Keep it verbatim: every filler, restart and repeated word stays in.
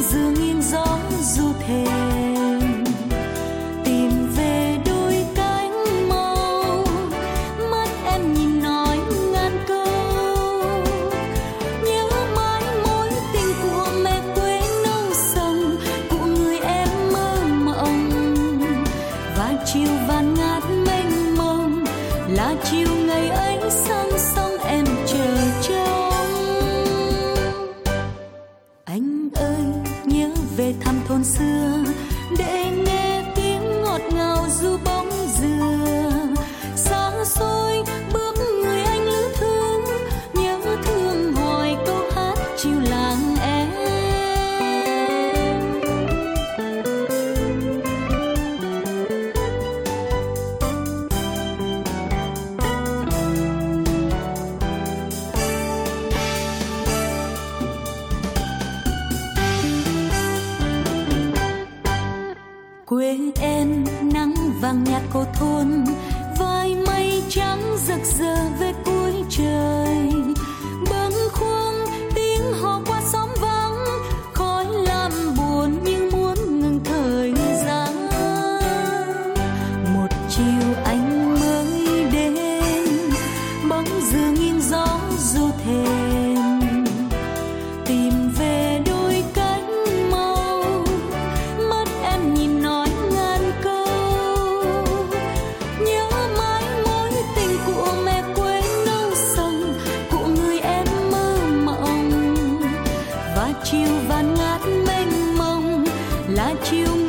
dừa nghiêng gió du thềm, tìm về đôi cánh màu, mắt em nhìn nói ngàn câu, nhớ mãi mối tình của mẹ quê nâu sông, của người em mơ mộng. Và chiều vàng ngát mênh mông là chiều ngày ấy sang sông em chờ trông. Anh ơi nhớ về thăm thôn xưa để nghe tiếng ngọt ngào du bóng dừa, xa xôi bước người anh lữ thương, nhớ thương hỏi câu hát chiều làng em. Quê em nắng vàng nhạt cô thôn, vai mây trắng rực rỡ về cuối trời, bâng khuâng tiếng hò qua xóm vắng, khói làm buồn nhưng muốn ngừng thời gian. Một chiều anh mới đến, bóng dừa nghiêng gió du thềm, tìm về đôi cánh màu, mắt em nhìn nói ngàn câu, nhớ mãi mối tình của mẹ quê nâu sông, của người em mơ mộng. Và chiều vàng ngát mênh mông là chiều